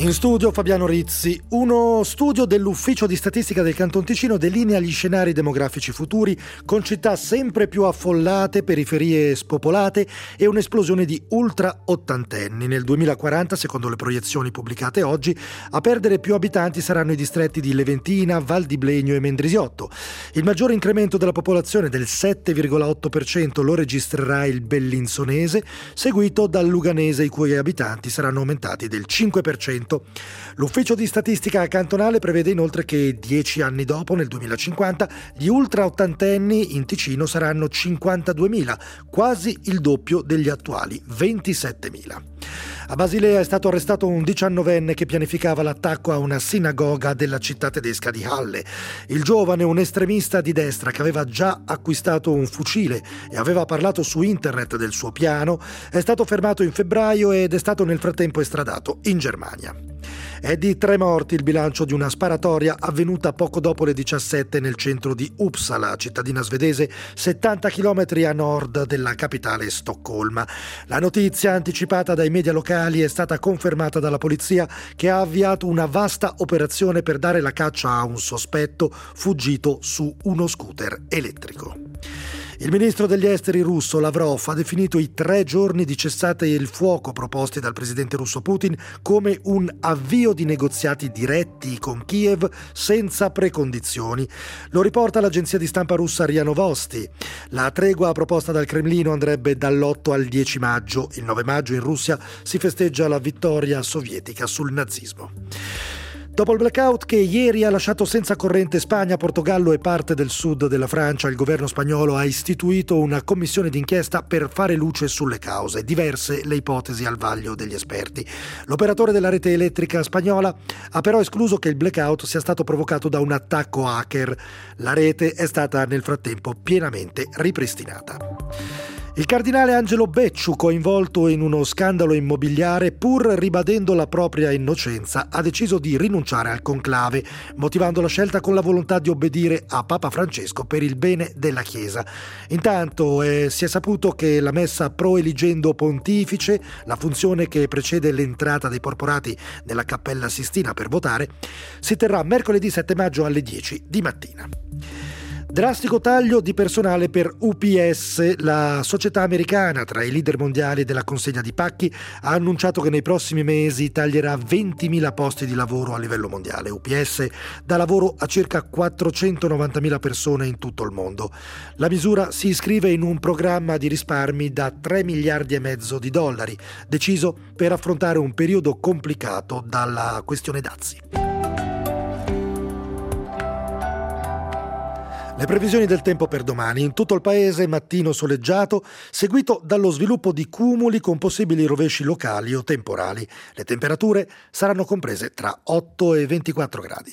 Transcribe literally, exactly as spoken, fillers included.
In studio Fabiano Rizzi. Uno studio dell'Ufficio di Statistica del Canton Ticino delinea gli scenari demografici futuri con città sempre più affollate, periferie spopolate e un'esplosione di ultra ottantenni. Nel duemilaquaranta, secondo le proiezioni pubblicate oggi, a perdere più abitanti saranno i distretti di Leventina, Val di Blegno e Mendrisiotto. Il maggiore incremento della popolazione del sette virgola otto per cento lo registrerà il Bellinzonese, seguito dal Luganese, i cui abitanti saranno aumentati del cinque per cento. L'ufficio di statistica cantonale prevede inoltre che dieci anni dopo, nel duemilacinquanta, gli ultra ottantenni in Ticino saranno cinquantaduemila, quasi il doppio degli attuali ventisettemila. A Basilea è stato arrestato un diciannovenne che pianificava l'attacco a una sinagoga della città tedesca di Halle. Il giovane, un estremista di destra che aveva già acquistato un fucile e aveva parlato su internet del suo piano, è stato fermato in febbraio ed è stato nel frattempo estradato in Germania. È di tre morti il bilancio di una sparatoria avvenuta poco dopo le diciassette nel centro di Uppsala, cittadina svedese settanta chilometri a nord della capitale Stoccolma. La notizia, anticipata dai media locali, è stata confermata dalla polizia, che ha avviato una vasta operazione per dare la caccia a un sospetto fuggito su uno scooter elettrico. Il ministro degli esteri russo Lavrov ha definito i tre giorni di cessate il fuoco proposti dal presidente russo Putin come un avvio di negoziati diretti con Kiev senza precondizioni. Lo riporta l'agenzia di stampa russa R I A Novosti. La tregua proposta dal Cremlino andrebbe dall'otto al dieci maggio. Il nove maggio in Russia si festeggia la vittoria sovietica sul nazismo. Dopo il blackout che ieri ha lasciato senza corrente Spagna, Portogallo e parte del sud della Francia, il governo spagnolo ha istituito una commissione d'inchiesta per fare luce sulle cause. Diverse le ipotesi al vaglio degli esperti. L'operatore della rete elettrica spagnola ha però escluso che il blackout sia stato provocato da un attacco hacker. La rete è stata nel frattempo pienamente ripristinata. Il cardinale Angelo Becciu, coinvolto in uno scandalo immobiliare, pur ribadendo la propria innocenza, ha deciso di rinunciare al conclave, motivando la scelta con la volontà di obbedire a Papa Francesco per il bene della Chiesa. Intanto eh, si è saputo che la messa pro eligendo pontifice, la funzione che precede l'entrata dei porporati nella Cappella Sistina per votare, si terrà mercoledì sette maggio alle dieci di mattina. Drastico taglio di personale per U P S. La società americana, tra i leader mondiali della consegna di pacchi, ha annunciato che nei prossimi mesi taglierà ventimila posti di lavoro a livello mondiale. U P S dà lavoro a circa quattrocentonovantamila persone in tutto il mondo. La misura si iscrive in un programma di risparmi da tre miliardi e mezzo di dollari, deciso per affrontare un periodo complicato dalla questione dazi. Le previsioni del tempo per domani: in tutto il paese mattino soleggiato, seguito dallo sviluppo di cumuli con possibili rovesci locali o temporali. Le temperature saranno comprese tra otto e ventiquattro gradi.